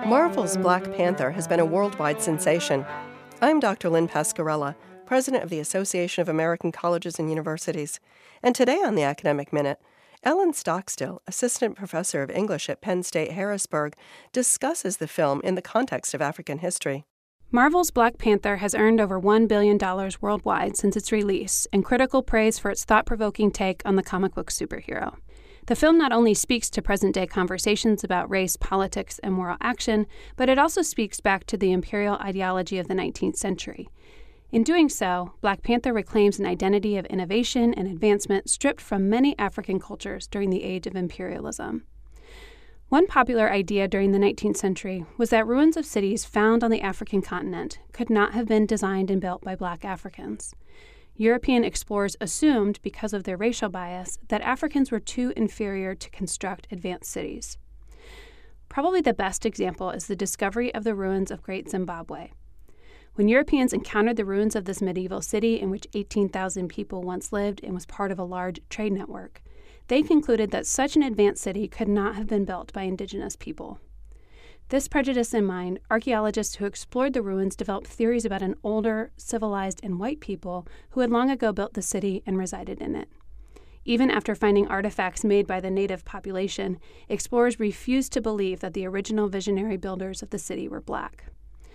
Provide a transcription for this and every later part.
Marvel's Black Panther has been a worldwide sensation. I'm Dr. Lynn Pasquarella, president of the Association of American Colleges and Universities. And today on the Academic Minute, Ellen Stockstill, assistant professor of English at Penn State Harrisburg, discusses the film in the context of African history. Marvel's Black Panther has earned over $1 billion worldwide since its release, and critical praise for its thought-provoking take on the comic book superhero. The film not only speaks to present-day conversations about race, politics, and moral action, but it also speaks back to the imperial ideology of the 19th century. In doing so, Black Panther reclaims an identity of innovation and advancement stripped from many African cultures during the age of imperialism. One popular idea during the 19th century was that ruins of cities found on the African continent could not have been designed and built by Black Africans. European explorers assumed, because of their racial bias, that Africans were too inferior to construct advanced cities. Probably the best example is the discovery of the ruins of Great Zimbabwe. When Europeans encountered the ruins of this medieval city in which 18,000 people once lived and was part of a large trade network, they concluded that such an advanced city could not have been built by indigenous people. This prejudice in mind, archaeologists who explored the ruins developed theories about an older, civilized, and white people who had long ago built the city and resided in it. Even after finding artifacts made by the native population, explorers refused to believe that the original visionary builders of the city were Black.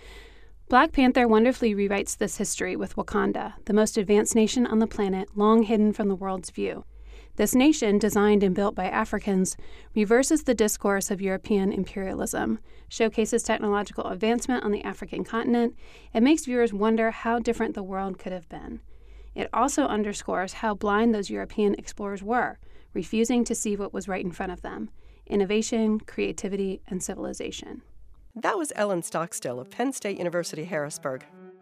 Black Panther wonderfully rewrites this history with Wakanda, the most advanced nation on the planet, long hidden from the world's view. This nation, designed and built by Africans, reverses the discourse of European imperialism, showcases technological advancement on the African continent, and makes viewers wonder how different the world could have been. It also underscores how blind those European explorers were, refusing to see what was right in front of them: innovation, creativity, and civilization. That was Ellen Stockstill of Penn State University, Harrisburg.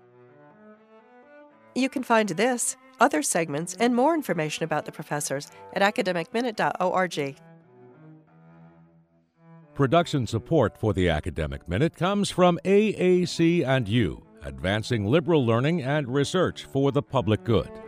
You can find this, other segments, and more information about the professors at academicminute.org. Production support for the Academic Minute comes from AAC&U, advancing liberal learning and research for the public good.